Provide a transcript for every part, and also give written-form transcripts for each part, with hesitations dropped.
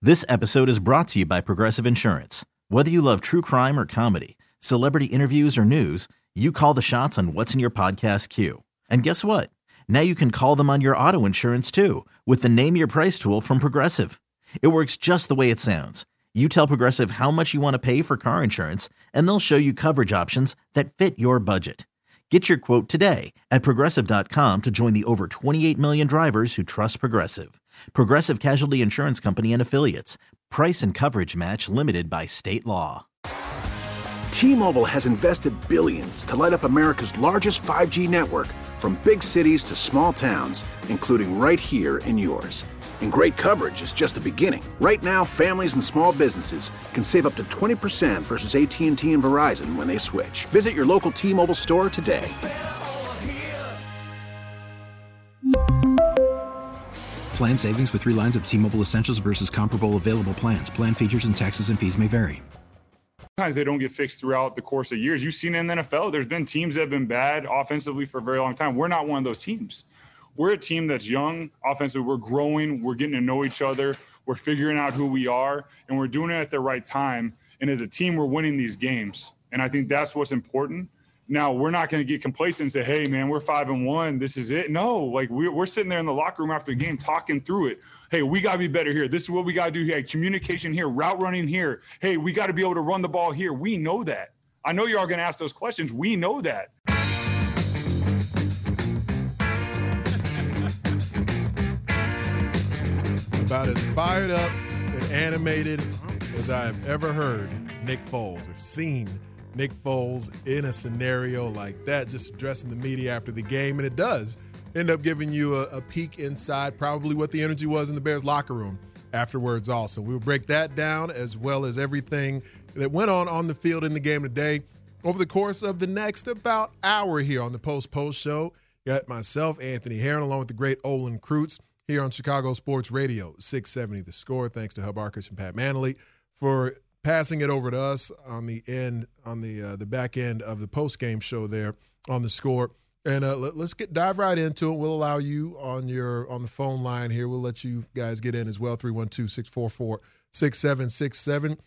This episode is brought to you by Progressive Insurance. Whether you love true crime or comedy, celebrity interviews or news, you call the shots on what's in your podcast queue. And guess what? Now you can call them on your auto insurance too with the Name Your Price tool from Progressive. It works just the way it sounds. You tell Progressive how much you want to pay for car insurance, and they'll show you coverage options that fit your budget. Get your quote today at Progressive.com to join the over 28 million drivers who trust Progressive. Progressive Casualty Insurance Company and Affiliates. Price and coverage match limited by state law. T-Mobile has invested billions to light up America's largest 5G network, from big cities to small towns, including right here in yours. And great coverage is just the beginning. Right now, families and small businesses can save up to 20% versus AT&T and Verizon when they switch. Visit your local T-Mobile store today. Plan savings with 3 lines of T-Mobile Essentials versus comparable available plans. Plan features and taxes and fees may vary. Sometimes they don't get fixed throughout the course of years. You've seen it in the NFL. There's been teams that have been bad offensively for a very long time. We're not one of those teams. We're a team that's young offensively. We're growing. We're getting to know each other. We're figuring out who we are, and we're doing it at the right time. And as a team, we're winning these games. And I think that's what's important. Now, we're not going to get complacent and say, hey, man, we're 5-1. This is it. No, like we're sitting there in the locker room after the game talking through it. Hey, we got to be better here. This is what we got to do here. Communication here, route running here. Hey, we got to be able to run the ball here. We know that. I know you're all going to ask those questions. We know that. About as fired up and animated as I have ever heard Nick Foles. I've seen Nick Foles in a scenario like that, just addressing the media after the game, and it does end up giving you a peek inside probably what the energy was in the Bears locker room afterwards also. We'll break that down as well as everything that went on the field in the game today over the course of the next about hour here on the Post Show. Got myself, Anthony Herron, along with the great Olin Kreutz here on Chicago Sports Radio, 670 The Score. Thanks to Hub Arkush and Pat Manley for passing it over to us on the back end of the post-game show there on The Score. And let's dive right into it. We'll allow you on the phone line here. We'll let you guys get in as well, 312-644-6767,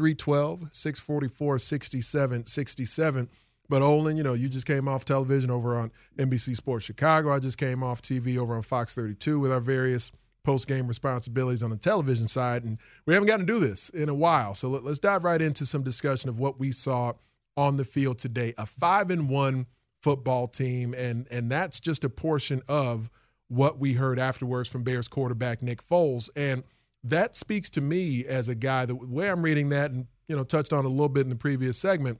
312-644-6767. But Olin, you just came off television over on NBC Sports Chicago. I just came off TV over on Fox 32 with our various post-game responsibilities on the television side, and we haven't gotten to do this in a while. So let's dive right into some discussion of what we saw on the field today. A 5-1 football team, and that's just a portion of what we heard afterwards from Bears quarterback Nick Foles. And that speaks to me as a guy, the way I'm reading that, and touched on it a little bit in the previous segment,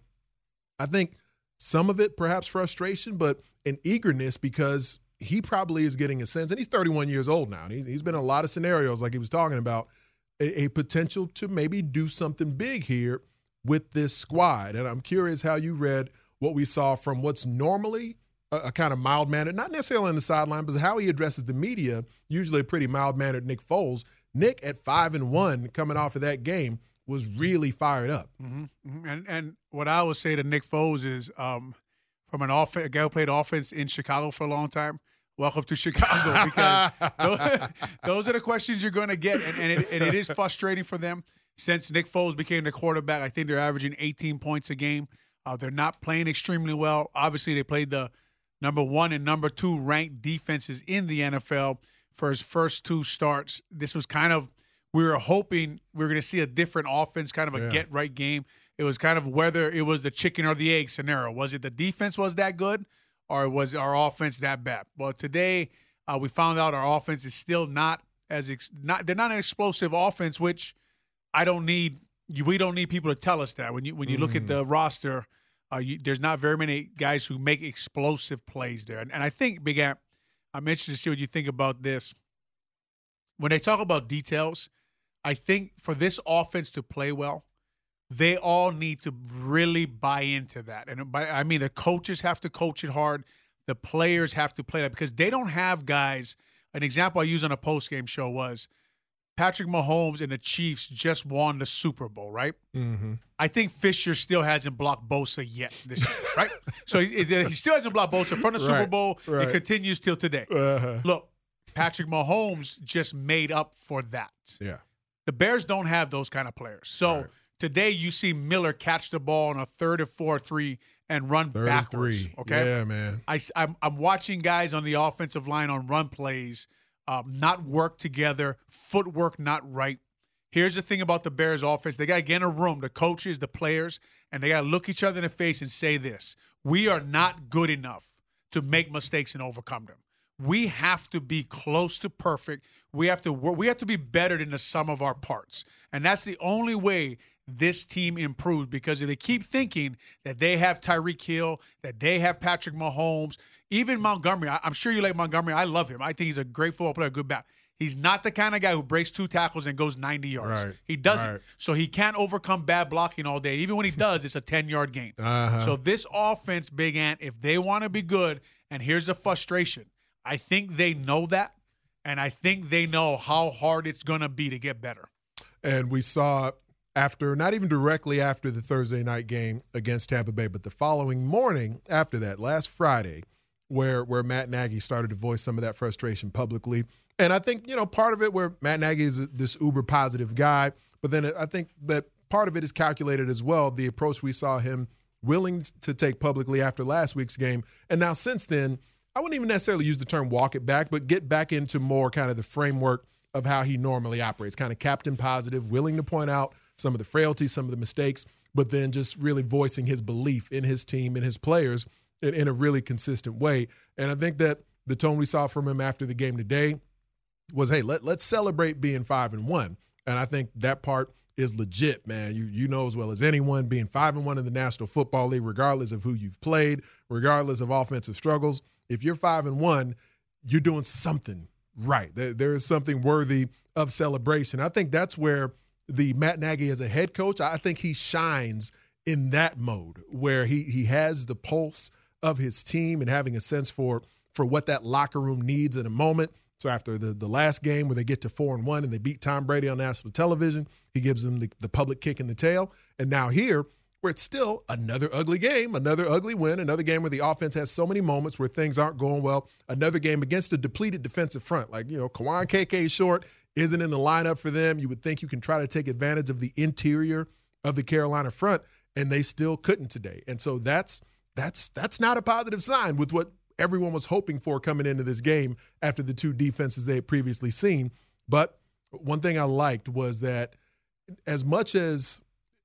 I think some of it perhaps frustration, but an eagerness because he probably is getting a sense, and he's 31 years old now, and he's been in a lot of scenarios like he was talking about, a potential to maybe do something big here with this squad. And I'm curious how you read what we saw from what's normally a kind of mild-mannered, not necessarily on the sideline, but how he addresses the media, usually a pretty mild-mannered Nick Foles. Nick at 5-1 coming off of that game was really fired up. Mm-hmm. Mm-hmm. And what I would say to Nick Foles is from a guy who played offense in Chicago for a long time, welcome to Chicago, because those are the questions you're going to get. And it is frustrating for them since Nick Foles became the quarterback. I think they're averaging 18 points a game. They're not playing extremely well. Obviously, they played the number 1 and number 2 ranked defenses in the NFL for his first 2 starts. This was kind of, we were hoping we were going to see a different offense, kind of a get-right game. It was kind of whether it was the chicken or the egg scenario. Was it the defense was that good, or was our offense that bad? Well, today we found out our offense is still not they're not an explosive offense, which we don't need people to tell us that. When you look at the roster, there's not very many guys who make explosive plays there. And I think, Big Ant, I'm interested to see what you think about this. When they talk about details, I think for this offense to play well, they all need to really buy into that. And I mean, the coaches have to coach it hard. The players have to play that because they don't have guys. An example I used on a postgame show was Patrick Mahomes and the Chiefs just won the Super Bowl, right? Mm-hmm. I think Fisher still hasn't blocked Bosa yet this year, right? So he still hasn't blocked Bosa from the Super Bowl. Right. It continues till today. Look, Patrick Mahomes just made up for that. Yeah. The Bears don't have those kind of players. So today you see Miller catch the ball on a 3rd or 4-3 and run backwards. Okay, yeah, man. I'm watching guys on the offensive line on run plays not work together, footwork not right. Here's the thing about the Bears offense. They got to get in a room, the coaches, the players, and they got to look each other in the face and say this: we are not good enough to make mistakes and overcome them. We have to be close to perfect. We have to work. We have to be better than the sum of our parts. And that's the only way this team improves, because if they keep thinking that they have Tyreek Hill, that they have Patrick Mahomes, even Montgomery. I'm sure you like Montgomery. I love him. I think he's a great football player, good back. He's not the kind of guy who breaks 2 tackles and goes 90 yards. Right. He doesn't. Right. So he can't overcome bad blocking all day. Even when he does, it's a 10-yard gain. So this offense, Big Ant, if they want to be good, and here's the frustration, I think they know that, and I think they know how hard it's going to be to get better. And we saw after, not even directly after the Thursday night game against Tampa Bay, but the following morning after that, last Friday, where Matt Nagy started to voice some of that frustration publicly. And I think, part of it where Matt Nagy is this uber positive guy, but then I think that part of it is calculated as well, the approach we saw him willing to take publicly after last week's game. And now since then, I wouldn't even necessarily use the term walk it back, but get back into more kind of the framework of how he normally operates, kind of captain positive, willing to point out some of the frailties, some of the mistakes, but then just really voicing his belief in his team and his players in a really consistent way. And I think that the tone we saw from him after the game today was, hey, let's celebrate being 5-1. And I think that part is legit, man. You know as well as anyone, being 5-1 in the National Football League, regardless of who you've played, regardless of offensive struggles, if you're 5-1, you're doing something right. There is something worthy of celebration. I think that's where the Matt Nagy as a head coach, I think he shines in that mode where he has the pulse of his team and having a sense for what that locker room needs in a moment. So after the last game where they get to 4-1 and they beat Tom Brady on national television, he gives them the public kick in the tail. And now here, where it's still another ugly game, another ugly win, another game where the offense has so many moments where things aren't going well, another game against a depleted defensive front. Like, Kawan KK Short isn't in the lineup for them. You would think you can try to take advantage of the interior of the Carolina front, and they still couldn't today. And so that's not a positive sign with what everyone was hoping for coming into this game after the 2 defenses they had previously seen. But one thing I liked was that as much as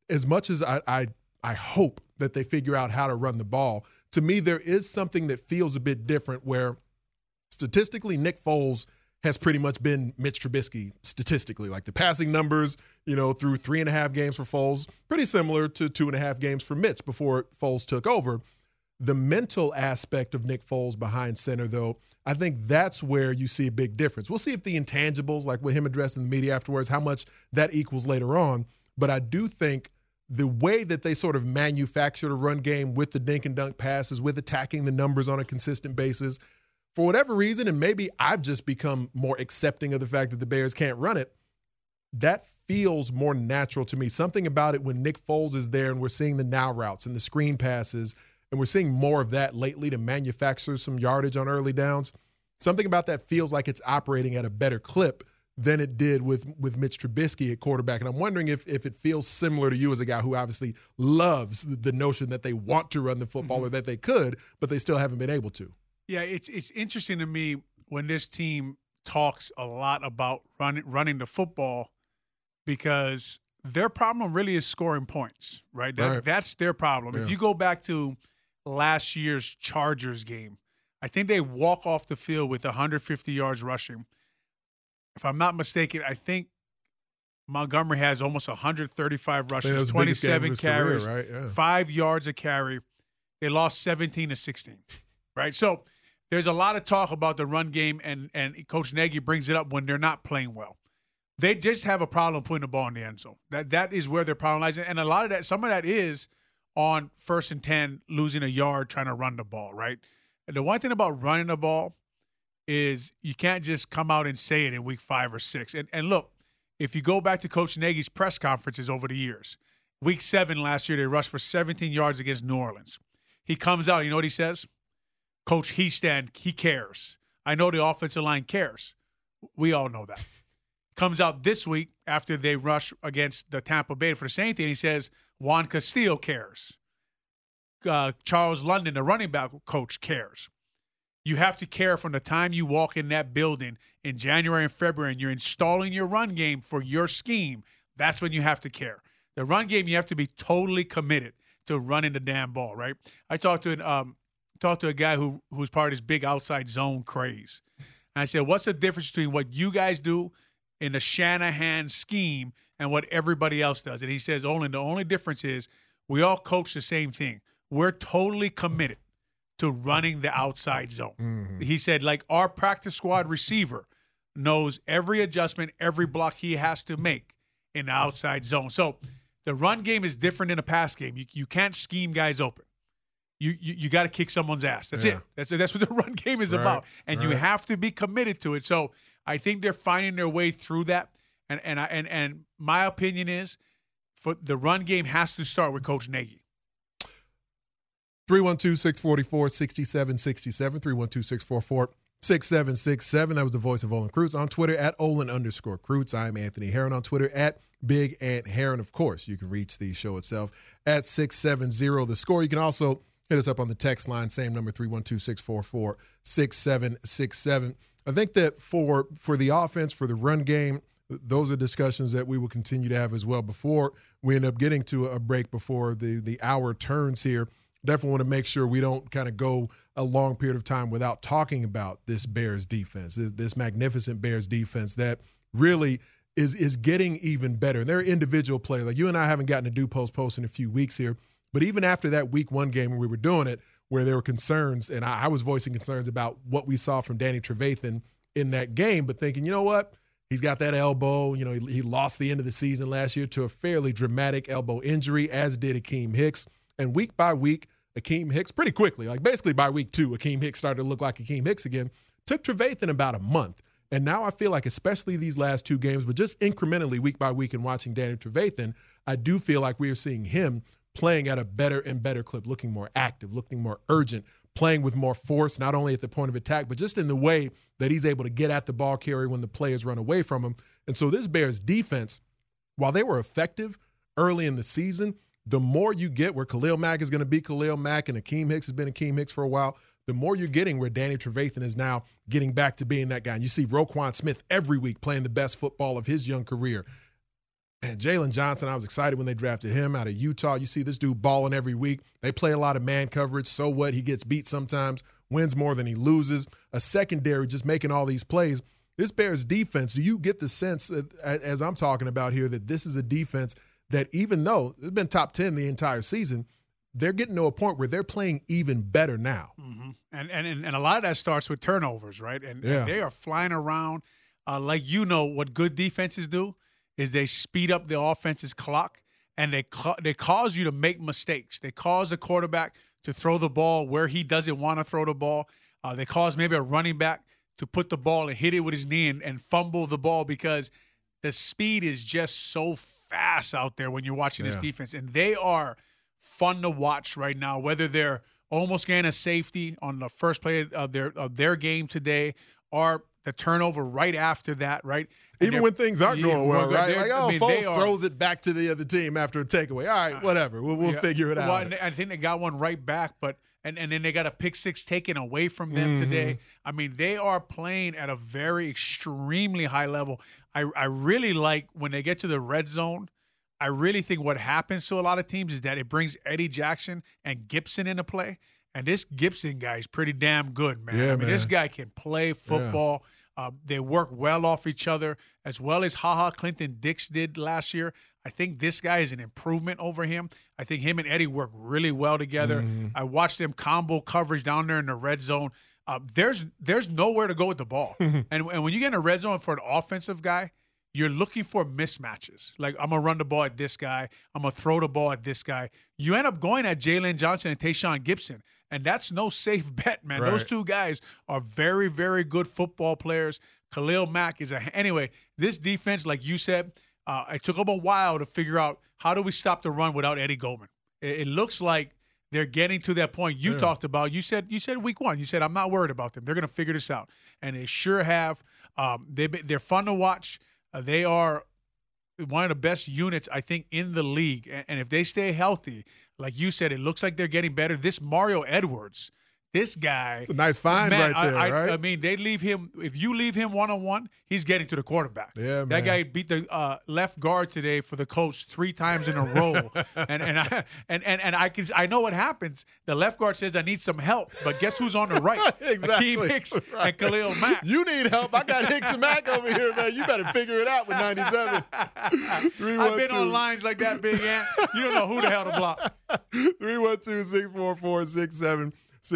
I hope that they figure out how to run the ball, to me there is something that feels a bit different where statistically Nick Foles has pretty much been Mitch Trubisky statistically. Like the passing numbers, through 3.5 games for Foles, pretty similar to 2.5 games for Mitch before Foles took over. The mental aspect of Nick Foles behind center, though, I think that's where you see a big difference. We'll see if the intangibles, like with him addressing the media afterwards, how much that equals later on. But I do think the way that they sort of manufactured a run game with the dink and dunk passes, with attacking the numbers on a consistent basis, for whatever reason, and maybe I've just become more accepting of the fact that the Bears can't run it, that feels more natural to me. Something about it when Nick Foles is there and we're seeing the now routes and the screen passes, and we're seeing more of that lately to manufacture some yardage on early downs. Something about that feels like it's operating at a better clip than it did with Mitch Trubisky at quarterback. And I'm wondering if it feels similar to you as a guy who obviously loves the notion that they want to run the football or that they could, but they still haven't been able to. Yeah, it's interesting to me when this team talks a lot about running the football, because their problem really is scoring points, right? That's their problem. Yeah. If you go back to last year's Chargers game, I think they walk off the field with 150 yards rushing. If I'm not mistaken, I think Montgomery has almost 135 rushes, 27 carries, career, right? Yeah. 5 yards a carry. They lost 17-16, right? So there's a lot of talk about the run game, and Coach Nagy brings it up when they're not playing well. They just have a problem putting the ball in the end zone. That is where their problem lies. And a lot of that, some of that is on 1st and 10, losing a yard, trying to run the ball, right? And the one thing about running the ball is you can't just come out and say it in week 5 or 6. And look, if you go back to Coach Nagy's press conferences over the years, week 7 last year, they rushed for 17 yards against New Orleans. He comes out, you know what he says? Coach Hiestand, he cares. I know the offensive line cares. We all know that. comes out this week after they rush against the Tampa Bay for the same thing. He says Juan Castillo cares. Charles London, the running back coach, cares. You have to care from the time you walk in that building in January and February and you're installing your run game for your scheme. That's when you have to care. The run game, you have to be totally committed to running the damn ball, right? I talked to a guy who's part of this big outside zone craze. And I said, what's the difference between what you guys do in the Shanahan scheme and what everybody else does? And he says, Olin, the only difference is we all coach the same thing. We're totally committed to running the outside zone. Mm-hmm. He said, like our practice squad receiver knows every adjustment, every block he has to make in the outside zone. So the run game is different than a pass game. You can't scheme guys open. You got to kick someone's ass. That's it. That's what the run game is about. And you have to be committed to it. So I think they're finding their way through that. And my opinion is for the run game has to start with Coach Nagy. 312-644-6767, 312-644-6767. That was the voice of Olin Kreutz. On Twitter, at Olin_Kreutz. I'm Anthony Herron on Twitter, at Big Ant Herron. Of course, you can reach the show itself at 670 The Score. You can also hit us up on the text line, same number, 312-644-6767. I think that for the offense, for the run game, those are discussions that we will continue to have as well before we end up getting to a break before the hour turns here. Definitely want to make sure we don't kind of go a long period of time without talking about this Bears defense, this magnificent Bears defense that really is getting even better. And there are individual players. Like you and I haven't gotten to do post in a few weeks here, but even after that week one game when we were doing it, where there were concerns, and I was voicing concerns about what we saw from Danny Trevathan in that game, but thinking, you know what? He's got that elbow. You know, he lost the end of the season last year to a fairly dramatic elbow injury, as did Akeem Hicks. And week by week, Akeem Hicks, pretty quickly, like basically by week 2, Akeem Hicks started to look like Akeem Hicks again. Took Trevathan about a month. And now I feel like, especially these last 2 games, but just incrementally week by week and watching Danny Trevathan, I do feel like we are seeing him playing at a better and better clip, looking more active, looking more urgent, playing with more force, not only at the point of attack, but just in the way that he's able to get at the ball carrier when the players run away from him. And so this Bears defense, while they were effective early in the season, the more you get where Khalil Mack is going to be Khalil Mack and Akeem Hicks has been Akeem Hicks for a while, the more you're getting where Danny Trevathan is now getting back to being that guy. And you see Roquan Smith every week playing the best football of his young career. And Jalen Johnson, I was excited when they drafted him out of Utah. You see this dude balling every week. They play a lot of man coverage. So what? He gets beat sometimes, wins more than he loses. A secondary just making all these plays. This Bears defense, do you get the sense, that, as I'm talking about here, that this is a defense that even though it's been top 10 the entire season, they're getting to a point where they're playing even better now. Mm-hmm. And a lot of that starts with turnovers, right? And they are flying around. Like what good defenses do is they speed up the offense's clock, and they cause you to make mistakes. They cause the quarterback to throw the ball where he doesn't want to throw the ball. They cause maybe a running back to put the ball and hit it with his knee and fumble the ball because the speed is just so fast out there when you're watching this defense. And they are fun to watch right now, whether they're almost getting a safety on the first play of their game today or the turnover right after that, right? And even when things aren't going well, right? Like, Foles throws it back to the other team after a takeaway. All right, whatever. We'll figure it out. Well, I think they got one right back, but and then they got a pick 6 taken away from them today. I mean, they are playing at a very extremely high level. I really like when they get to the red zone. I really think what happens to a lot of teams is that it brings Eddie Jackson and Gibson into play. And this Gibson guy is pretty damn good, man. Yeah, I mean, this guy can play football. Yeah. They work well off each other, as well as HaHa Clinton Dix did last year. I think this guy is an improvement over him. I think him and Eddie work really well together. I watched them combo coverage down there in the red zone. There's nowhere to go with the ball. And when you get in a red zone for an offensive guy, you're looking for mismatches. Like, I'm going to run the ball at this guy. I'm going to throw the ball at this guy. You end up going at Jalen Johnson and Tayshaun Gibson, and that's no safe bet, man. Right. Those two guys are very, very good football players. Khalil Mack is anyway, this defense, like you said, it took them a while to figure out how do we stop the run without Eddie Goldman. It looks like they're getting to that point you talked about. You said week 1. You said, I'm not worried about them. They're going to figure this out. And they sure have. They're fun to watch. They are one of the best units, I think, in the league. And if they stay healthy, like you said, it looks like they're getting better. This Mario Edwards, this guy. It's a nice find right there, right? I mean, they leave him. If you leave him one-on-one, he's getting to the quarterback. Yeah, man. That guy beat the left guard today for the coach 3 times in a row. I know what happens. The left guard says, I need some help. But guess who's on the right? Exactly. Akeem Hicks and Khalil Mack. You need help. I got Hicks and Mack over here, man. You better figure it out with 97. I've been on lines like that, Big Ant. You don't know who the hell to block. 312-644-6767,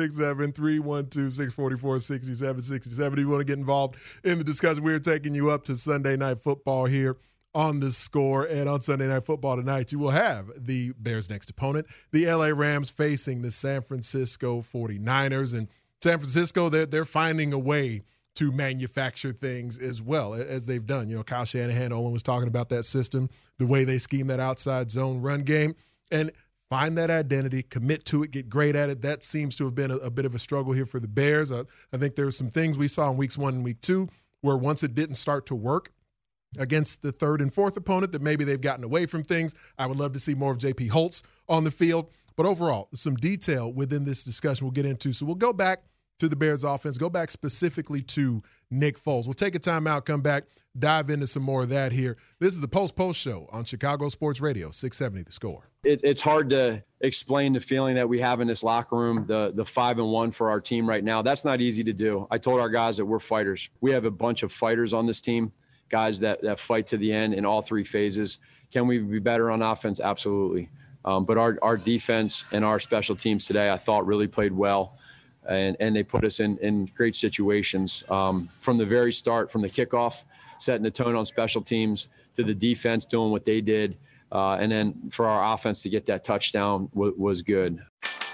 312-644-6767. If you want to get involved in the discussion, we're taking you up to Sunday Night Football here on The Score. And on Sunday Night Football tonight, you will have the Bears' next opponent, the LA Rams, facing the San Francisco 49ers. And San Francisco, they're finding a way to manufacture things as well as they've done. You know, Kyle Shanahan, Olin was talking about that system, the way they scheme that outside zone run game, and find that identity, commit to it, get great at it. That seems to have been a bit of a struggle here for the Bears. I think there were some things we saw in weeks 1 and week 2 where once it didn't start to work against the third and fourth opponent, that maybe they've gotten away from things. I would love to see more of J.P. Holtz on the field. But overall, some detail within this discussion we'll get into. So we'll go back to the Bears offense, go back specifically to Nick Foles. We'll take a timeout, come back, dive into some more of that here. This is the Post Show on Chicago Sports Radio, 670 The Score. It's hard to explain the feeling that we have in this locker room, the 5-1 for our team right now. That's not easy to do. I told our guys that we're fighters. We have a bunch of fighters on this team, guys that fight to the end in all 3 phases. Can we be better on offense? Absolutely. But our defense and our special teams today, I thought, really played well. And they put us in great situations from the very start, from the kickoff, setting the tone on special teams, to the defense doing what they did. And then for our offense to get that touchdown was good.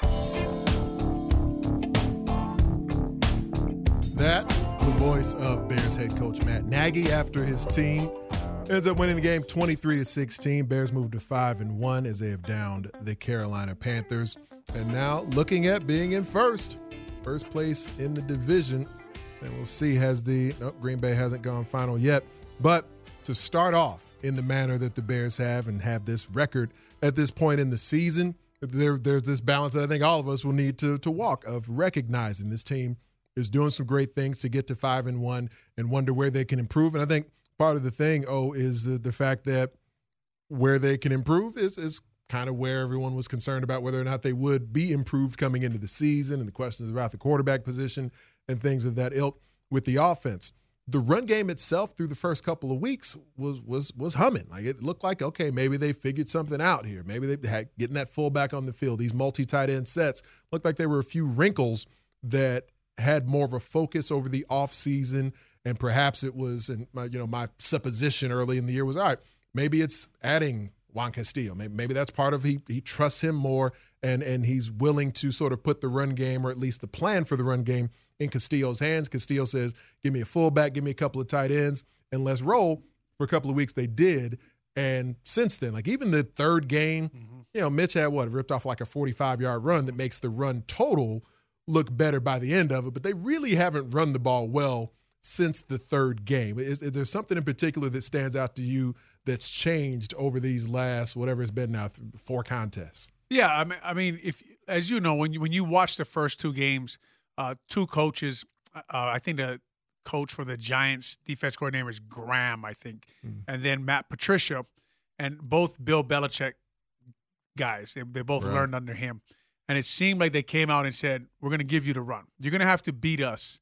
That, the voice of Bears head coach Matt Nagy after his team ends up winning the game 23-16. Bears moved to 5-1 as they have downed the Carolina Panthers. And now looking at being in first place in the division. And we'll see, Green Bay hasn't gone final yet. But to start off in the manner that the Bears have and have this record at this point in the season, there's this balance that I think all of us will need to walk, of recognizing this team is doing some great things to get to 5-1 and wonder where they can improve. And I think part of the thing, is the fact that where they can improve is kind of where everyone was concerned about whether or not they would be improved coming into the season, and the questions about the quarterback position and things of that ilk with the offense. The run game itself through the first couple of weeks was humming. Like, it looked like, okay, maybe they figured something out here. Maybe they had getting that fullback on the field. These multi-tight end sets looked like there were a few wrinkles that had more of a focus over the offseason, and perhaps it was, and my supposition early in the year was, all right, maybe it's adding Juan Castillo. Maybe that's part of he trusts him more, and he's willing to sort of put the run game, or at least the plan for the run game, in Castillo's hands. Castillo says, give me a fullback, give me a couple of tight ends, and let's roll. For a couple of weeks they did, and since then, like even the third game, Mitch had ripped off like a 45-yard run that makes the run total look better by the end of it, but they really haven't run the ball well since the third game. Is there something in particular that stands out to you that's changed over these last, whatever it's been now, 4 contests? Yeah, I mean, if, as you know, when you watch the first 2 games, 2 coaches, I think the coach for the Giants defense coordinator is Graham, I think, and then Matt Patricia, and both Bill Belichick guys. They both learned under him. And it seemed like they came out and said, we're going to give you the run. You're going to have to beat us.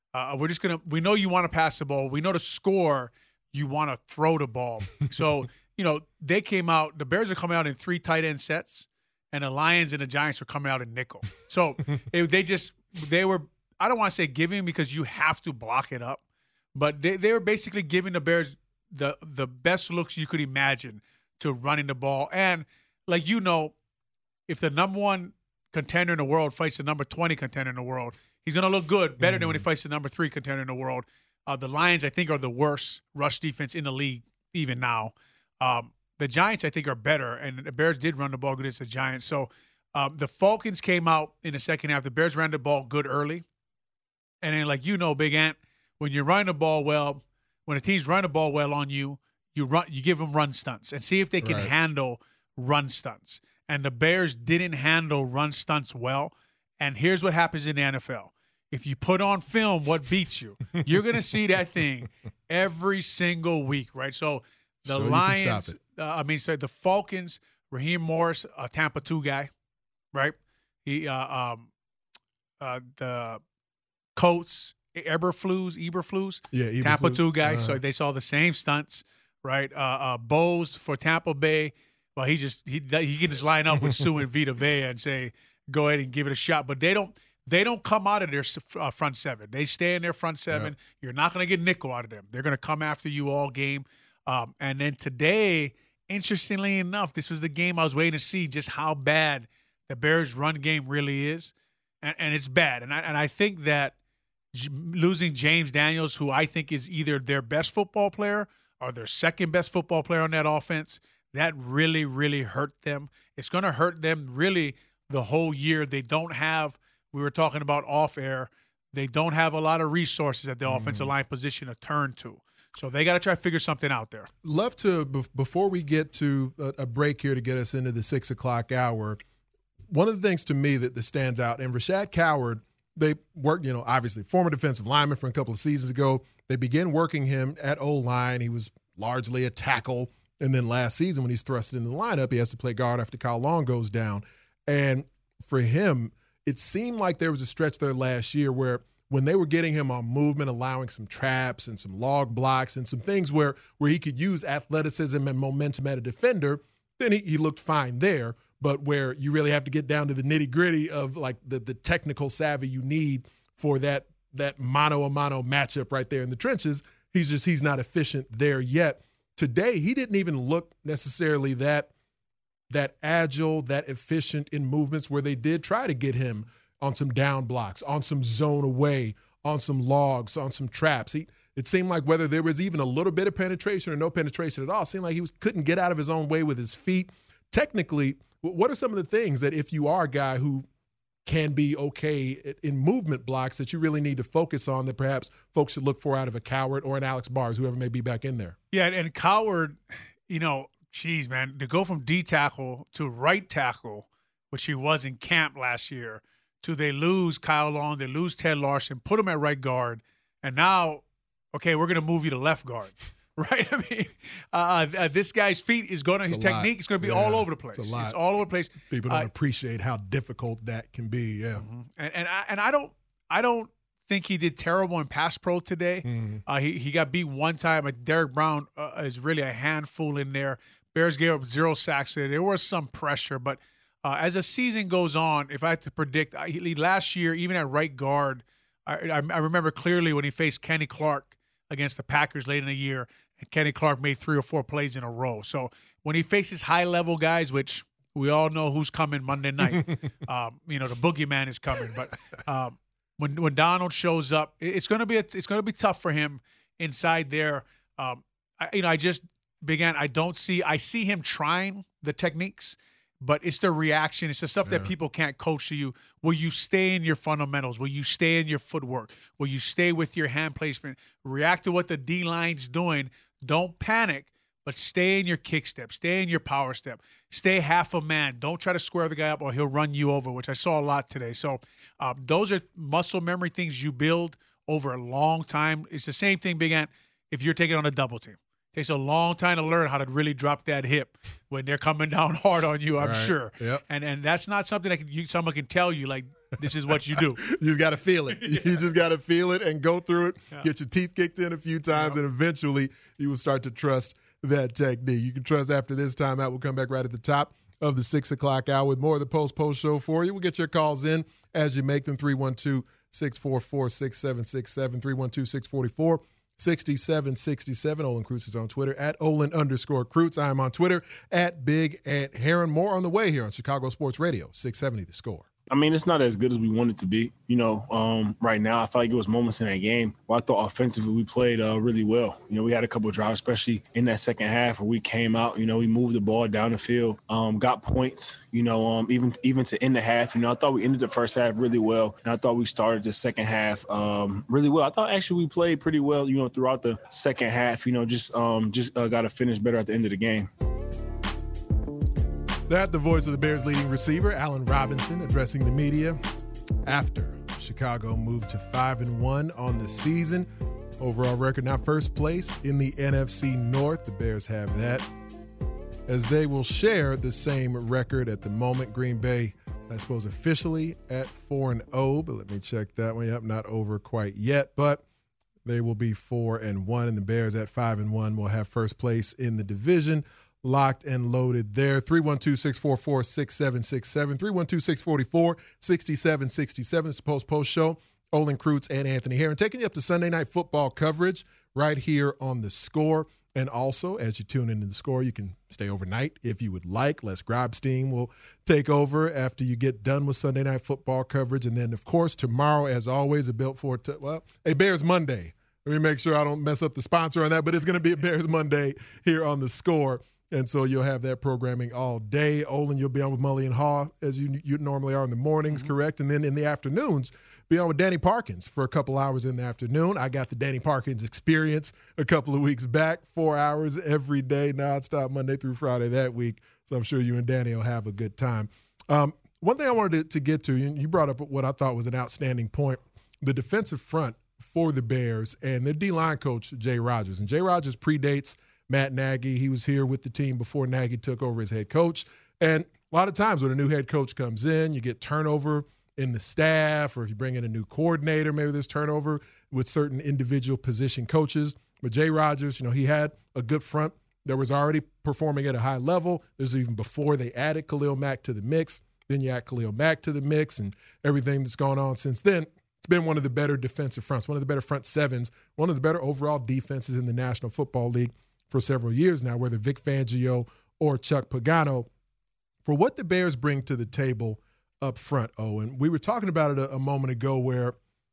We know you want to pass the ball. We know to score, you want to throw the ball. So, they came out, the Bears are coming out in 3 tight end sets, and the Lions and the Giants are coming out in nickel. So they were, I don't want to say giving, because you have to block it up, but they were basically giving the Bears the best looks you could imagine to running the ball. And if the number 1 contender in the world fights the number 20 contender in the world, he's going to look good, better than when he fights the number 3 contender in the world. The Lions, I think, are the worst rush defense in the league even now. The Giants, I think, are better, and the Bears did run the ball good against the Giants. So the Falcons came out in the second half. The Bears ran the ball good early. And then, Big Ant, when you're running the ball well, when a team's running the ball well on you, you give them run stunts and see if they can handle run stunts. And the Bears didn't handle run stunts well. And here's what happens in the NFL. If you put on film what beats you, you're going to see that thing every single week, right? So the Lions, the Falcons, Raheem Morris, a Tampa 2 guy, right? He, the Colts, Eberflus, Tampa 2 guy. So they saw the same stunts, right? Bowles for Tampa Bay. Well, he can just line up with Sue and Vita Vea and say, go ahead and give it a shot. But they don't come out of their front seven. They stay in their front seven. Yep. You're not going to get nickel out of them. They're going to come after you all game. And then today, interestingly enough, this was the game I was waiting to see just how bad the Bears' run game really is. And it's bad. And I think that losing James Daniels, who I think is either their best football player or their second best football player on that offense, that really, really hurt them. It's going to hurt them really the whole year. They don't have, we were talking about off air, they don't have a lot of resources at the offensive line position to turn to. So they got to try to figure something out there. Love to, before we get to a break here to get us into the 6 o'clock hour, one of the things to me that stands out, and Rashad Coward, they worked, obviously former defensive lineman from a couple of seasons ago. They began working him at O-line. He was largely a tackle. And then last season when he's thrusted into the lineup, he has to play guard after Kyle Long goes down. And for him, it seemed like there was a stretch there last year where when they were getting him on movement, allowing some traps and some log blocks and some things where he could use athleticism and momentum at a defender, then he looked fine there. But where you really have to get down to the nitty-gritty of like the technical savvy you need for that mano-a-mano matchup right there in the trenches, he's not efficient there yet. Today, he didn't even look necessarily that agile, that efficient in movements where they did try to get him on some down blocks, on some zone away, on some logs, on some traps. It seemed like whether there was even a little bit of penetration or no penetration at all, it seemed like he couldn't get out of his own way with his feet. Technically, what are some of the things that if you are a guy who can be okay in movement blocks that you really need to focus on that perhaps folks should look for out of a Coward or an Alex Bars, whoever may be back in there? Yeah, and Coward, geez, man, to go from D tackle to right tackle, which he was in camp last year, to they lose Kyle Long, they lose Ted Larson, put him at right guard, and now, okay, we're going to move you to left guard. Right? I mean, this guy's feet is going to, his technique is going to be all over the place. It's a lot. It's all over the place. People don't appreciate how difficult that can be. Yeah. And I don't think he did terrible in pass pro today. He got beat one time. But Derek Brown is really a handful in there. Bears gave up 0 sacks today. There was some pressure, but as the season goes on, if I had to predict, last year, even at right guard, I remember clearly when he faced Kenny Clark against the Packers late in the year, and Kenny Clark made 3 or 4 plays in a row. So when he faces high-level guys, which we all know who's coming Monday night, the boogeyman is coming. But when Donald shows up, it's going to be tough for him inside there. I see him trying the techniques, but it's the reaction. It's the stuff that people can't coach to you. Will you stay in your fundamentals? Will you stay in your footwork? Will you stay with your hand placement? React to what the D-line's doing. Don't panic, but stay in your kick step. Stay in your power step. Stay half a man. Don't try to square the guy up or he'll run you over, which I saw a lot today. So those are muscle memory things you build over a long time. It's the same thing, Big Ant, if you're taking on a double team. Takes a long time to learn how to really drop that hip when they're coming down hard on you, I'm sure. Yep. And that's not something that someone can tell you, like, this is what you do. You just got to feel it. You just got to feel it and go through it, get your teeth kicked in a few times, and eventually you will start to trust that technique. You can trust after this timeout. We'll come back right at the top of the 6 o'clock hour with more of the Post show for you. We'll get your calls in as you make them, 312-644-6767, 312-644 6767. Olin Kreutz is on Twitter at Olin_Kreutz. I am on Twitter at Big Ant Heron. More on the way here on Chicago Sports Radio 670 The Score. I mean, it's not as good as we want it to be. Right now, I felt like it was moments in that game where I thought offensively we played really well. We had a couple of drives, especially in that second half where we came out, we moved the ball down the field, got points, even to end the half. I thought we ended the first half really well, and I thought we started the second half really well. I thought actually we played pretty well, throughout the second half, just got to finish better at the end of the game. That the voice of the Bears' leading receiver, Allen Robinson, addressing the media after Chicago moved to 5-1 on the season. Overall record now first place in the NFC North. The Bears have that, as they will share the same record at the moment. Green Bay, I suppose, officially at 4-0, but let me check that one. Yep, not over quite yet, but they will be 4-1, and the Bears at 5-1 will have first place in the division. Locked and loaded there. 312-644-6767. 312-644-6767. It's the Post Show. Olin Kreutz and Anthony Herron taking you up to Sunday Night Football coverage right here on The Score. And also, as you tune into The Score, you can stay overnight if you would like. Les Grobstein will take over after you get done with Sunday Night Football coverage. And then, of course, tomorrow, as always, a Bears Monday. Let me make sure I don't mess up the sponsor on that, but it's going to be a Bears Monday here on The Score. And so you'll have that programming all day. Olin, you'll be on with Mully and Haw, as you normally are in the mornings, correct? And then in the afternoons, be on with Danny Parkins for a couple hours in the afternoon. I got the Danny Parkins experience a couple of weeks back, 4 hours every day, nonstop, Monday through Friday that week. So I'm sure you and Danny will have a good time. One thing I wanted to get to, you brought up what I thought was an outstanding point, the defensive front for the Bears and their D-line coach, Jay Rodgers. And Jay Rodgers predates Matt Nagy. He was here with the team before Nagy took over as head coach. And a lot of times when a new head coach comes in, you get turnover in the staff, or if you bring in a new coordinator, maybe there's turnover with certain individual position coaches. But Jay Rodgers, he had a good front that was already performing at a high level. This is even before they added Khalil Mack to the mix. Then you add Khalil Mack to the mix and everything that's gone on since then. It's been one of the better defensive fronts, one of the better front sevens, one of the better overall defenses in the National Football League for several years now, whether Vic Fangio or Chuck Pagano, for what the Bears bring to the table up front, Owen. We were talking about it a moment ago where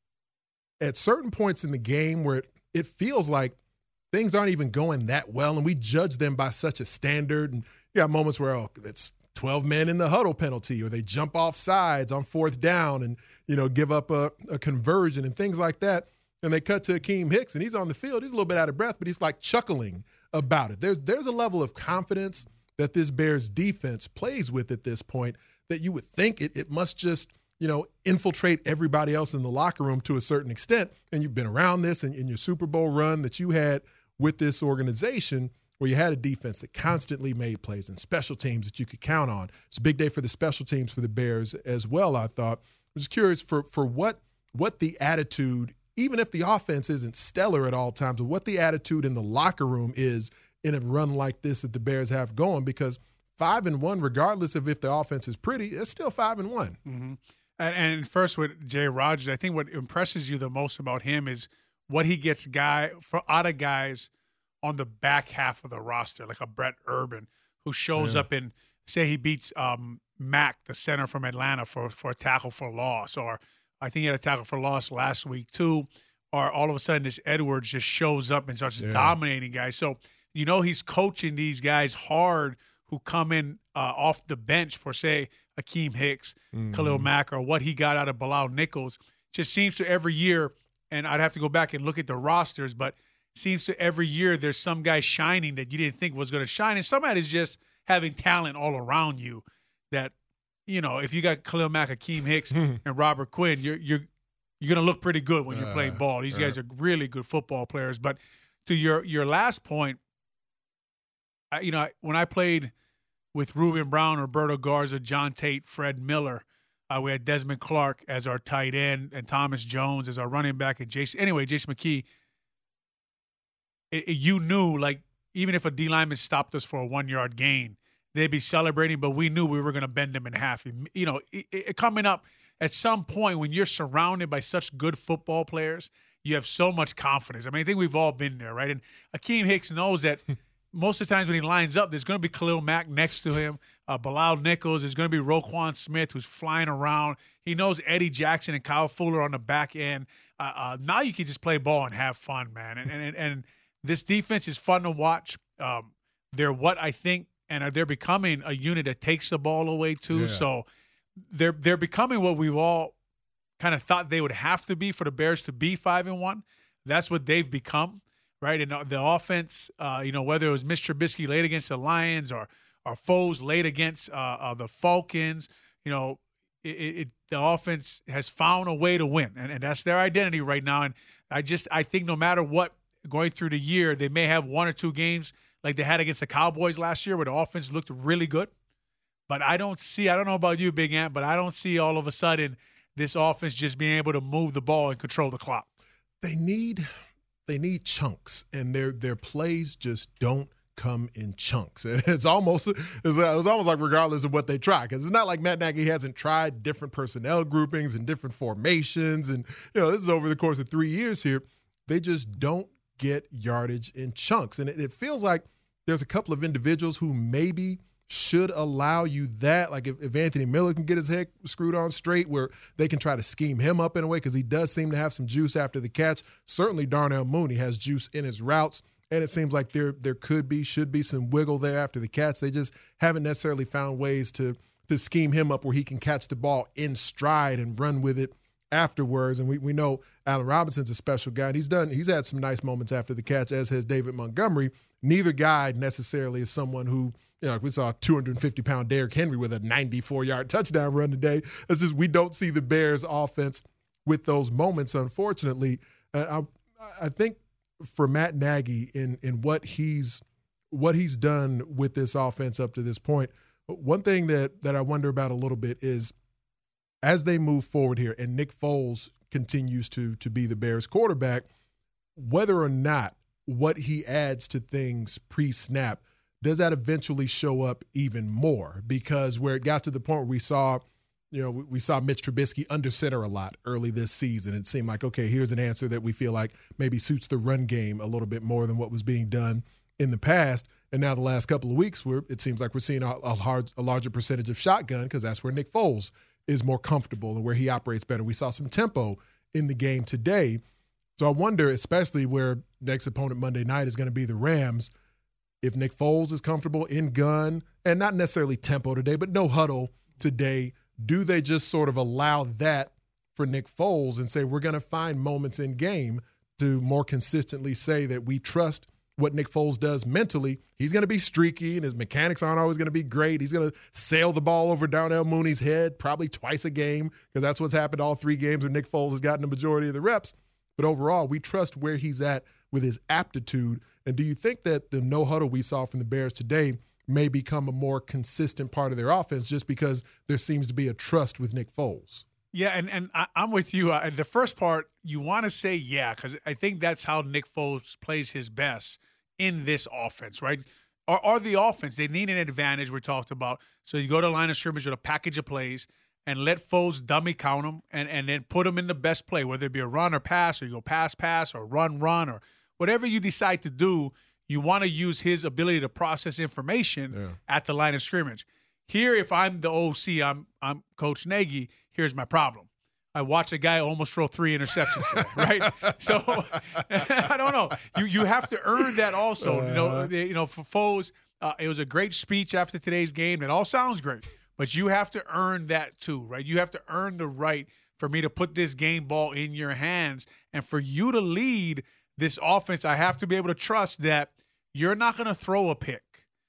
at certain points in the game where it feels like things aren't even going that well, and we judge them by such a standard. And you got moments where, it's 12 men in the huddle penalty, or they jump off sides on fourth down and, give up a conversion and things like that. And they cut to Akeem Hicks, and he's on the field. He's a little bit out of breath, but he's like chuckling about it. There's a level of confidence that this Bears defense plays with at this point that you would think it must just, infiltrate everybody else in the locker room to a certain extent. And you've been around this in your Super Bowl run that you had with this organization, where you had a defense that constantly made plays and special teams that you could count on. It's a big day for the special teams for the Bears as well, I thought. I was curious for what the attitude, even if the offense isn't stellar at all times, but what the attitude in the locker room is in a run like this that the Bears have going, because 5-1, regardless of if the offense is pretty, it's still 5-1. Mm-hmm. And first with Jay Rodgers, I think what impresses you the most about him is what he gets out of guys on the back half of the roster, like a Brett Urban, who shows up in, say he beats Mack, the center from Atlanta, for a tackle for loss, or I think he had a tackle for loss last week too, or all of a sudden this Edwards just shows up and starts dominating guys. So, he's coaching these guys hard who come in off the bench for, say, Akeem Hicks, Khalil Mack, or what he got out of Bilal Nichols. Just seems to every year, and I'd have to go back and look at the rosters, but seems to every year there's some guy shining that you didn't think was going to shine. And some of that is just having talent all around you that, if you got Khalil Mack, Akeem Hicks, and Robert Quinn, you're going to look pretty good when you're playing ball. These guys are really good football players. But to your last point, when I played with Ruben Brown, Roberto Garza, John Tate, Fred Miller, we had Desmond Clark as our tight end and Thomas Jones as our running back, and Jason McKee. You knew, like, even if a D lineman stopped us for a 1-yard gain, they'd be celebrating, but we knew we were going to bend them in half. Coming up at some point when you're surrounded by such good football players, you have so much confidence. I think we've all been there, right? And Akeem Hicks knows that most of the times when he lines up, there's going to be Khalil Mack next to him. Bilal Nichols. There's going to be Roquan Smith, who's flying around. He knows Eddie Jackson and Kyle Fuller on the back end. Now you can just play ball and have fun, man. And this defense is fun to watch. They're what I think, and they're becoming a unit that takes the ball away too. Yeah. So they're becoming what we've all kind of thought they would have to be for the Bears to be 5-1. That's what they've become, right? And the offense, whether it was Mitch Trubisky late against the Lions or Foles late against the Falcons, the offense has found a way to win, and that's their identity right now. And I think no matter what, going through the year, they may have one or two games like they had against the Cowboys last year where the offense looked really good. But I don't know about you, Big Ant, but I don't see all of a sudden this offense just being able to move the ball and control the clock. They need chunks, and their plays just don't come in chunks. It's almost like regardless of what they try, because it's not like Matt Nagy hasn't tried different personnel groupings and different formations, and this is over the course of 3 years here. They just don't get yardage in chunks, and it feels like there's a couple of individuals who maybe should allow you that. Like if Anthony Miller can get his head screwed on straight, where they can try to scheme him up in a way, because he does seem to have some juice after the catch. Certainly Darnell Mooney has juice in his routes, and it seems like there should be some wiggle there after the catch. They just haven't necessarily found ways to scheme him up where he can catch the ball in stride and run with it afterwards. And we know Allen Robinson's a special guy. He's had some nice moments after the catch, as has David Montgomery. Neither guy necessarily is someone who, we saw 250-pound Derrick Henry with a 94-yard touchdown run today. It's just we don't see the Bears offense with those moments, unfortunately. I think for Matt Nagy in what he's done with this offense up to this point, one thing that I wonder about a little bit is as they move forward here and Nick Foles continues to be the Bears quarterback, whether or not what he adds to things pre-snap, does that eventually show up even more? Because where it got to the point where we saw Mitch Trubisky under center a lot early this season, it seemed like, okay, here's an answer that we feel like maybe suits the run game a little bit more than what was being done in the past. And now the last couple of weeks, it seems like we're seeing a larger percentage of shotgun, because that's where Nick Foles is more comfortable and where he operates better. We saw some tempo in the game today. So I wonder, especially where next opponent Monday night is going to be the Rams, if Nick Foles is comfortable in gun and not necessarily tempo today, but no huddle today, do they just sort of allow that for Nick Foles and say we're going to find moments in game to more consistently say that we trust what Nick Foles does mentally? He's going to be streaky and his mechanics aren't always going to be great. He's going to sail the ball over Darnell Mooney's head probably twice a game, because that's what's happened all 3 games where Nick Foles has gotten the majority of the reps. But overall, we trust where he's at with his aptitude. And do you think that the no huddle we saw from the Bears today may become a more consistent part of their offense just because there seems to be a trust with Nick Foles? Yeah, and I'm with you. The first part, you want to say yeah, because I think that's how Nick Foles plays his best in this offense, right? Or the offense, they need an advantage we talked about. So you go to the line of scrimmage with a package of plays and let Foles dummy count them and then put them in the best play, whether it be a run or pass, or you go pass or run, or whatever you decide to do. You want to use his ability to process information at the line of scrimmage. Here, if I'm the OC, I'm Coach Nagy, here's my problem. I watched a guy almost throw 3 interceptions today, right? So I don't know. You have to earn that also. For Foles, it was a great speech after today's game. It all sounds great, but you have to earn that too, right? You have to earn the right for me to put this game ball in your hands, and for you to lead this offense. I have to be able to trust that you're not going to throw a pick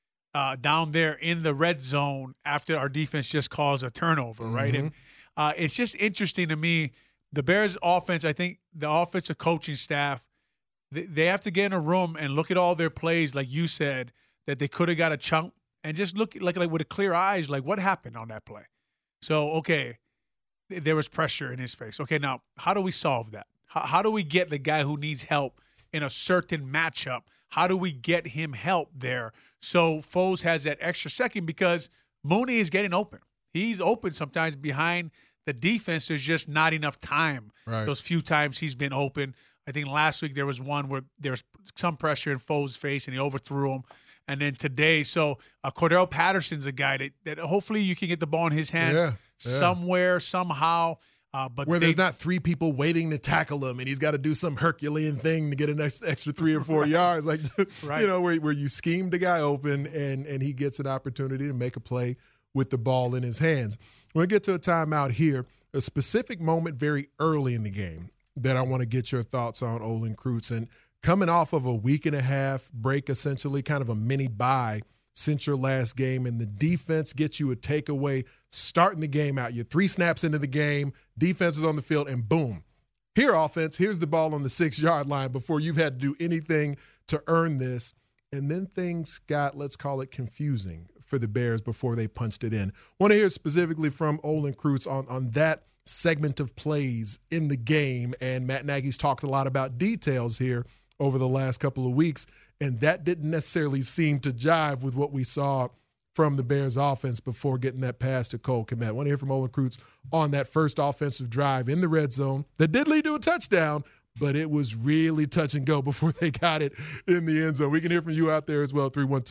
down there in the red zone after our defense just calls a turnover, right? And it's just interesting to me. The Bears offense, I think the offensive coaching staff, they have to get in a room and look at all their plays, like you said, that they could have got a chunk, and just look like with a clear eyes, like what happened on that play. So, okay, there was pressure in his face. Okay, now how do we solve that? How do we get the guy who needs help in a certain matchup? How do we get him help there? So Foles has that extra second, because Mooney is getting open. He's open sometimes behind the defense. There's just not enough time. Right. Those few times he's been open. I think last week there was one where there was some pressure in Foles' face and he overthrew him. and then today. So Cordell Patterson's a guy that hopefully you can get the ball in his hands somewhere, somehow. But there's not three people waiting to tackle him, and he's got to do some Herculean thing to get an extra 3 or 4 yards, like right. Where you scheme the guy open and he gets an opportunity to make a play with the ball in his hands. We're going to get to a timeout here, a specific moment very early in the game that I want to get your thoughts on, Olin Kreutz. And coming off of a week-and-a-half break, essentially kind of a mini bye since your last game, and the defense gets you a takeaway starting the game out. You're 3 snaps into the game, defense is on the field, and boom. Here, offense, here's the ball on the 6-yard line before you've had to do anything to earn this. And then things got, let's call it, confusing for the Bears before they punched it in. Want to hear specifically from Olin Kreutz on that segment of plays in the game. And Matt Nagy's talked a lot about details here over the last couple of weeks, and that didn't necessarily seem to jive with what we saw from the Bears offense before getting that pass to Cole Kmet. I want to hear from Olin Kreutz on that first offensive drive in the red zone that did lead to a touchdown, but it was really touch and go before they got it in the end zone. We can hear from you out there as well,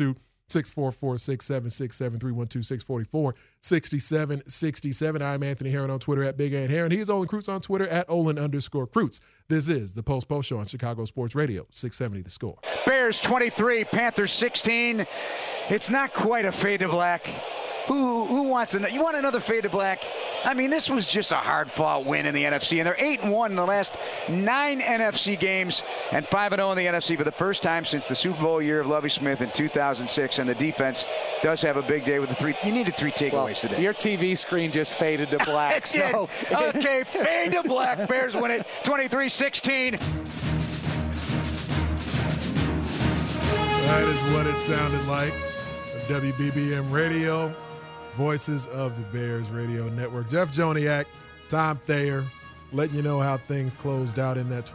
312-644-6767, 312-644-6767. I'm Anthony Herron on Twitter at Big Ant Herron. He is Olin Kreutz on Twitter at Olin_Kreutz. This is the Post Show on Chicago Sports Radio, 670 The Score. Bears 23, Panthers 16. It's not quite a fade to black. Who wants another? You want another fade to black? I mean, this was just a hard-fought win in the NFC, and they're 8-1 in the last 9 NFC games and 5-0 in the NFC for the first time since the Super Bowl year of Lovie Smith in 2006. And the defense does have a big day with the 3. You needed 3 takeaways today. Your TV screen just faded to black. So. Okay, fade to black. Bears win it 23-16. That is what it sounded like. WBBM Radio, Voices of the Bears Radio Network. Jeff Joniak, Tom Thayer, letting you know how things closed out in that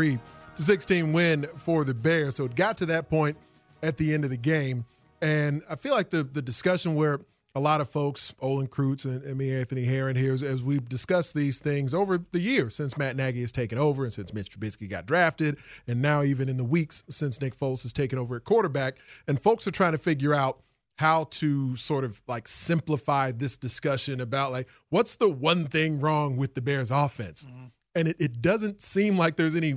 23-16 win for the Bears. So it got to that point at the end of the game, and I feel like the discussion where a lot of folks, Olin Kreutz and me, Anthony Herron here, as we've discussed these things over the years since Matt Nagy has taken over and since Mitch Trubisky got drafted, and now even in the weeks since Nick Foles has taken over at quarterback, and folks are trying to figure out how to sort of like simplify this discussion about like what's the one thing wrong with the Bears offense. Mm-hmm. And it doesn't seem like there's any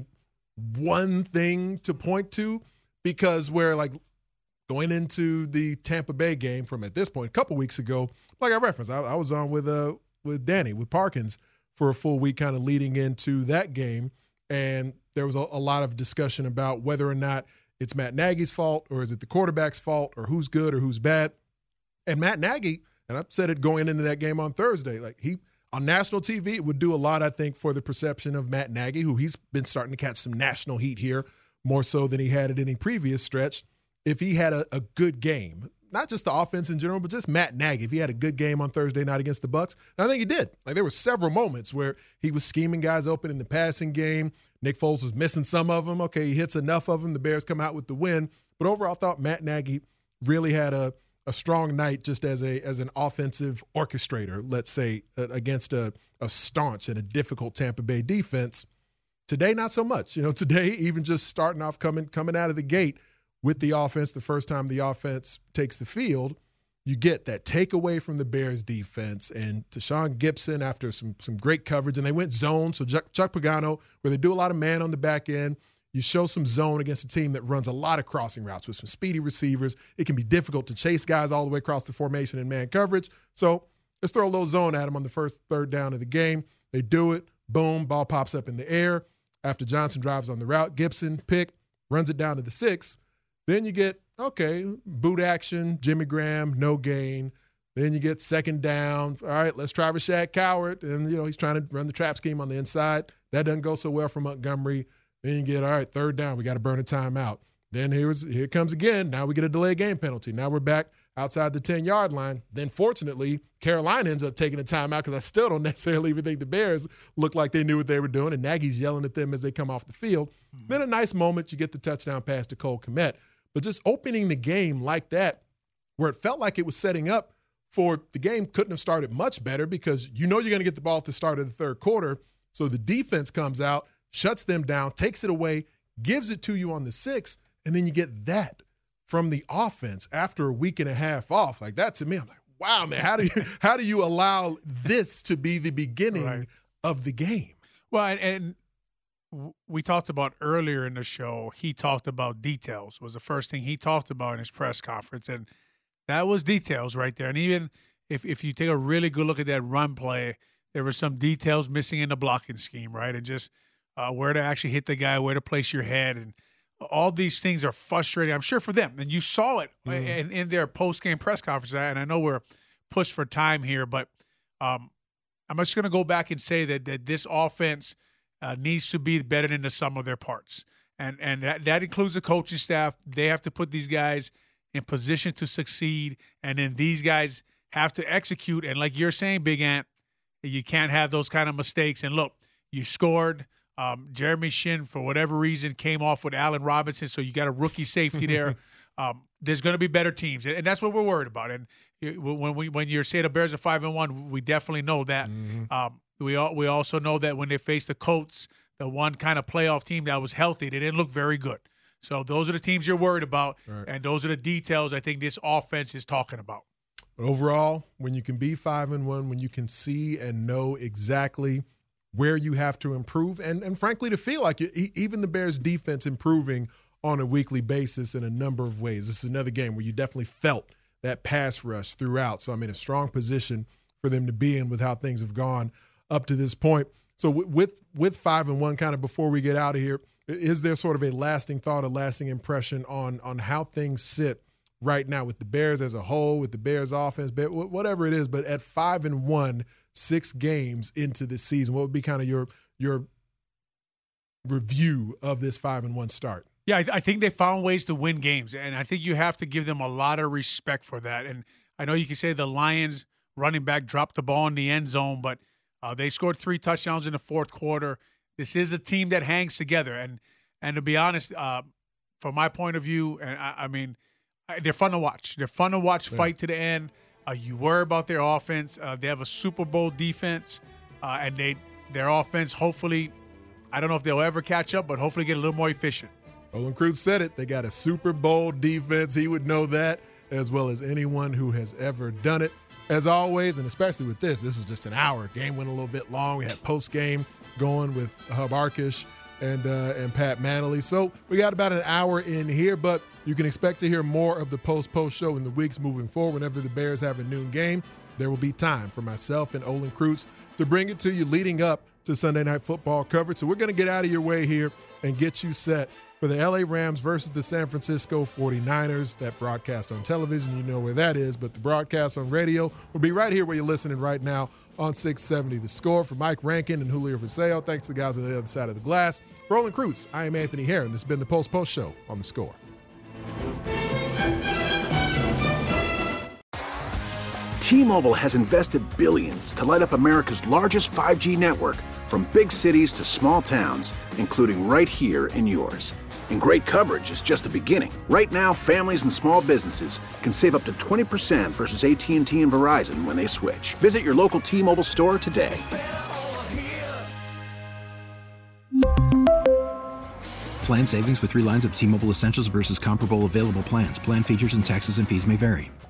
one thing to point to, because we're like going into the Tampa Bay game from at this point a couple weeks ago, like I referenced, I was on with Danny, with Parkins for a full week kind of leading into that game. And there was a lot of discussion about whether or not it's Matt Nagy's fault or is it the quarterback's fault or who's good or who's bad. And Matt Nagy, and I've said it going into that game on Thursday, like he on national TV, it would do a lot, I think, for the perception of Matt Nagy, who he's been starting to catch some national heat here, more so than he had at any previous stretch. If he had a good game, not just the offense in general, but just Matt Nagy, if he had a good game on Thursday night against the Bucs, and I think he did. Like there were several moments where he was scheming guys open in the passing game. Nick Foles was missing some of them. Okay, he hits enough of them. The Bears come out with the win. But overall, I thought Matt Nagy really had a strong night just as an offensive orchestrator, let's say, against a staunch and a difficult Tampa Bay defense. Today, not so much. Today, even just starting off coming out of the gate with the offense, the first time the offense takes the field, you get that takeaway from the Bears defense and Tashaun Gibson after some great coverage, and they went zone. So Chuck Pagano, where they do a lot of man on the back end, you show some zone against a team that runs a lot of crossing routes with some speedy receivers. It can be difficult to chase guys all the way across the formation in man coverage. So let's throw a little zone at them on the first third down of the game. They do it. Boom, ball pops up in the air. After Johnson drives on the route, Gibson pick, runs it down to the 6. Then you get, okay, boot action, Jimmy Graham, no gain. Then you get second down. All right, let's try Rashad Coward. And, he's trying to run the trap scheme on the inside. That doesn't go so well for Montgomery. Then you get, all right, third down. We got to burn a timeout. Then here comes again. Now we get a delay game penalty. Now we're back outside the 10-yard line. Then, fortunately, Carolina ends up taking a timeout because I still don't necessarily even think the Bears look like they knew what they were doing, and Nagy's yelling at them as they come off the field. Mm-hmm. Then a nice moment, you get the touchdown pass to Cole Kmet. But just opening the game like that, where it felt like it was setting up for the game couldn't have started much better because you're going to get the ball at the start of the third quarter. So the defense comes out, shuts them down, takes it away, gives it to you on the 6, and then you get that from the offense after a week and a half off. Like that to me, I'm like, wow, man, how do you allow this to be the beginning of the game? Well, and we talked about earlier in the show, he talked about details was the first thing he talked about in his press conference. And that was details right there. And even if you take a really good look at that run play, there were some details missing in the blocking scheme, right? And just where to actually hit the guy, where to place your head. And all these things are frustrating, I'm sure, for them. And you saw it in their post-game press conference. And I know we're pushed for time here, but I'm just going to go back and say that this offense needs to be better than the sum of their parts. And that includes the coaching staff. They have to put these guys in position to succeed, and then these guys have to execute. And like you're saying, Big Ant, you can't have those kind of mistakes. And look, you scored. Jeremy Shinn, for whatever reason, came off with Allen Robinson, so you got a rookie safety there. There's going to be better teams, and that's what we're worried about. And when you're saying the Bears are 5-1, we definitely know that. We also know that when they faced the Colts, the one kind of playoff team that was healthy, they didn't look very good. So those are the teams you're worried about, and those are the details I think this offense is talking about. Overall, when you can be 5-1, when you can see and know exactly where you have to improve, and frankly, to feel like even the Bears' defense improving on a weekly basis in a number of ways. This is another game where you definitely felt that pass rush throughout. So I'm in a strong position for them to be in with how things have gone up to this point. So with 5-1, kind of before we get out of here, is there sort of a lasting thought, a lasting impression on how things sit right now with the Bears as a whole, with the Bears offense, whatever it is, but at 5-1, 6 games into the season, what would be kind of your review of this 5-1 start? Yeah, I think they found ways to win games, and I think you have to give them a lot of respect for that. And I know you can say the Lions running back dropped the ball in the end zone, but they scored 3 touchdowns in the fourth quarter. This is a team that hangs together, and to be honest, from my point of view, and I mean, they're fun to watch. They're fun to watch fight to the end. You worry about their offense. They have a Super Bowl defense, and their offense, hopefully, I don't know if they'll ever catch up, but hopefully get a little more efficient. Olin Kreutz said it. They got a Super Bowl defense. He would know that as well as anyone who has ever done it. As always, and especially with this is just an hour. Game went a little bit long. We had post-game going with Hub Arkush and Pat Manley. So we got about an hour in here, but you can expect to hear more of the post show in the weeks moving forward. Whenever the Bears have a noon game, there will be time for myself and Olin Kreutz to bring it to you leading up to Sunday Night Football coverage. So we're going to get out of your way here and get you set for the LA Rams versus the San Francisco 49ers. That broadcast on television, you know where that is, but the broadcast on radio will be right here where you're listening right now on 670 The Score. For Mike Rankin and Julio Vaseo, thanks to the guys on the other side of the glass. For Olin Kreutz, I am Anthony Herron. This has been the Post Show on The Score. T-Mobile has invested billions to light up America's largest 5G network, from big cities to small towns, including right here in yours. And great coverage is just the beginning. Right now, families and small businesses can save up to 20% versus AT&T and Verizon when they switch. Visit your local T-Mobile store today. Plan savings with 3 lines of T-Mobile Essentials versus comparable available plans. Plan features and taxes and fees may vary.